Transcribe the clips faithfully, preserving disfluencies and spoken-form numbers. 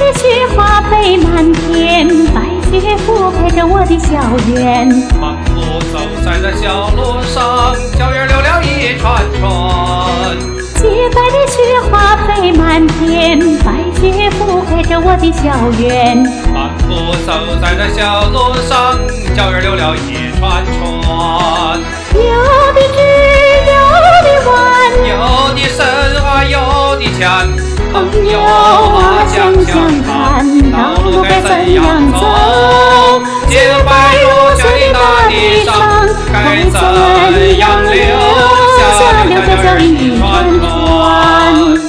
的雪花飞满天，白雪覆盖着我的校园。 漫步走在这小路上，脚印留了一串串。 洁白的雪花飞满天，白雪覆盖着我的校园。 漫步走在这小路上，脚印留了一串串。 有的直，有的弯， 有的深啊，有的浅。 朋友啊，想想看，道路该怎样走？ 洁白如雪的大地上，该怎样留下留下脚印一串串？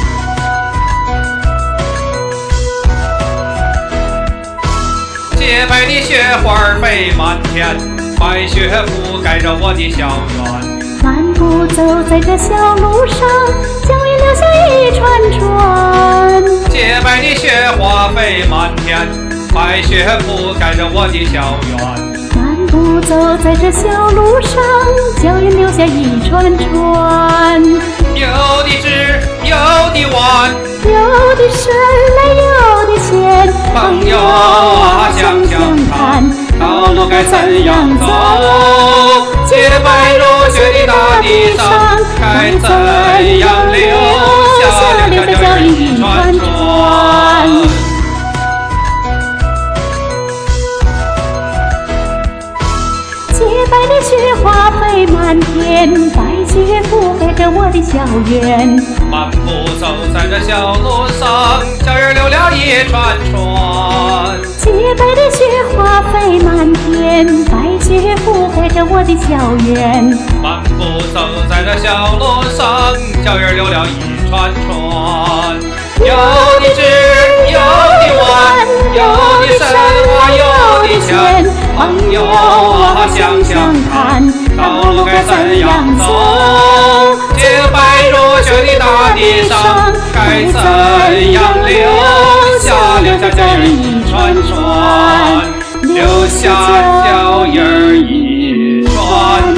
洁白的雪花飞满天，白雪覆盖着我的校园。 漫步走在这小路上，脚印留下一串串。 洁白的雪花飞满天，白雪覆盖着我的校园。 漫步走在这小路上，脚印留下一串串。 有的直，有的弯， 有的深来，有的浅。 朋友啊，想想看，道路该怎样走？洁白如雪的大地上，该怎样留下留下脚印一串串？ 洁白的雪花飞满天，白雪覆盖着我的校园。 漫步走在这小路上，脚印留了一串串。 洁白的雪花飞满天，白雪覆盖着我的校园。 漫步走在这小路上，脚印留了一串串。有的直，有的弯，有的深啊，有的浅。朋友啊，想想看，道路该怎样走？洁白如雪的大地上，该怎样留下留下脚印一串串？留下脚印一串串。